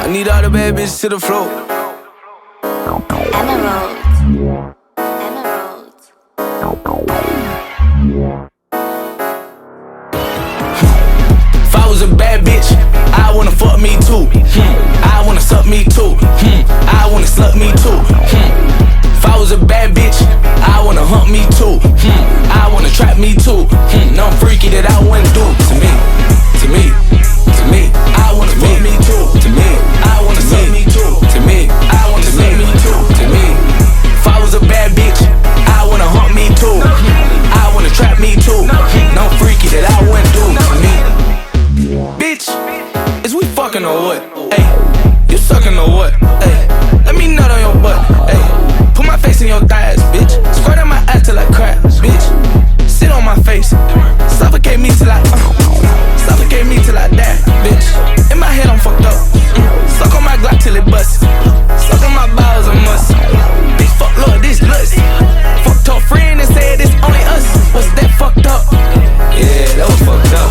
I need all the bad bitches to the floor. Emerald. If I was a bad bitch, I wanna fuck me too. I wanna suck me too. I wanna slut me too. If I was a bad bitch, I wanna hump me too. I wanna trap me too. No freaky that I wouldn't do to me. To me, to me, I wanna fuck me too. To me, I wanna suck me too. To me, I wanna suck me too. To me, if I was a bad bitch, I wanna hump me too. I wanna trap me too. No freaky that I wouldn't do to me. Bitch, is we fucking or what? Ay, you sucking or what? Ay, let me nut on your butt. Ay, put my face in your thighs, bitch. Squirt on my ass till I crack, bitch. Sit on my face, suffocate me till I suffocate me till I die, bitch. In my head I'm fucked up. Suck on my Glock till it busts. Suck on my bowels a must. Bitch, fuck Lord, this lust. Fucked her friend and said it's only us. What's that fucked up? Yeah, that was fucked up.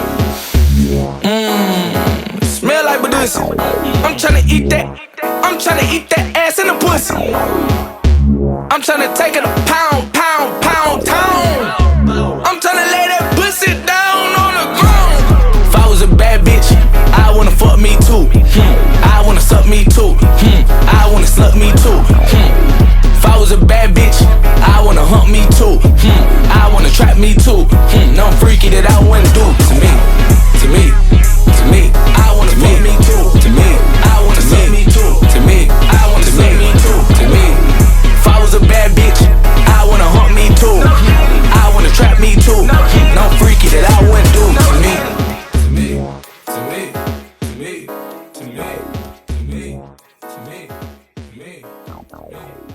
Smell like Badusi. I'm tryna eat that. I'm tryna eat that ass in the pussy. I'm tryna take it a pound, pound, pound, town. I'm tryna lay that pussy down on the ground. If I was a bad bitch, I wanna fuck me too. I wanna suck me too. I wanna slut me too. If I was a bad bitch, I wanna hump me too. I wanna trap me too. No freaky that I wouldn't do to me. To me, to me, I wanna fuck me too. To me, I wanna suck me too. To me, I wanna suck me too. To me, if I was a bad bitch, I wanna hump me too. I wanna trap me too. No freaky that I wouldn't do to me. To me, to me, to me, to me, to me, to me, to me.